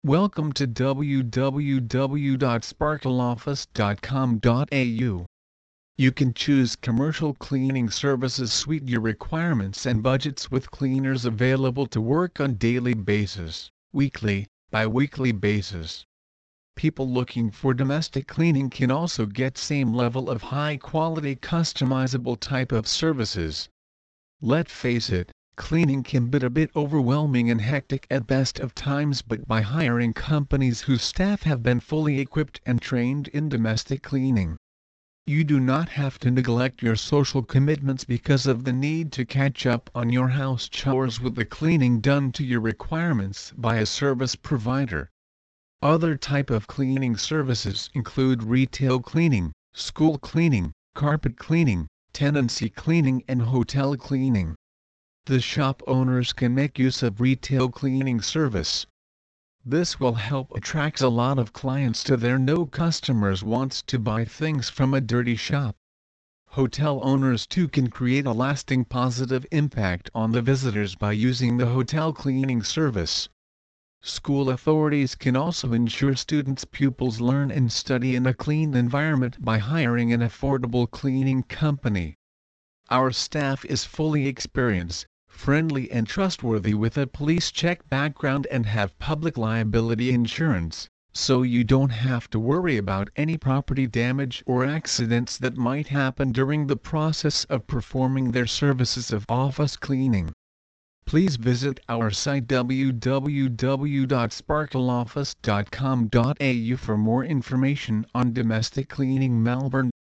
Welcome to www.sparkleoffice.com.au. You can choose commercial cleaning services suit your requirements and budgets with cleaners available to work on daily basis, weekly, bi-weekly basis. People looking for domestic cleaning can also get same level of high-quality customizable type of services. Let's face it, cleaning can be a bit overwhelming and hectic at best of times, but by hiring companies whose staff have been fully equipped and trained in domestic cleaning, you do not have to neglect your social commitments because of the need to catch up on your house chores with the cleaning done to your requirements by a service provider. Other type of cleaning services include retail cleaning, school cleaning, carpet cleaning, tenancy cleaning and hotel cleaning. The shop owners can make use of retail cleaning service. This will help attract a lot of clients to their no customers wants to buy things from a dirty shop. Hotel owners too can create a lasting positive impact on the visitors by using the hotel cleaning service. School authorities can also ensure students' pupils learn and study in a clean environment by hiring an affordable cleaning company. Our staff is fully experienced, friendly and trustworthy with a police check background and have public liability insurance, so you don't have to worry about any property damage or accidents that might happen during the process of performing their services of office cleaning. Please visit our site www.sparkleoffice.com.au for more information on domestic cleaning Melbourne.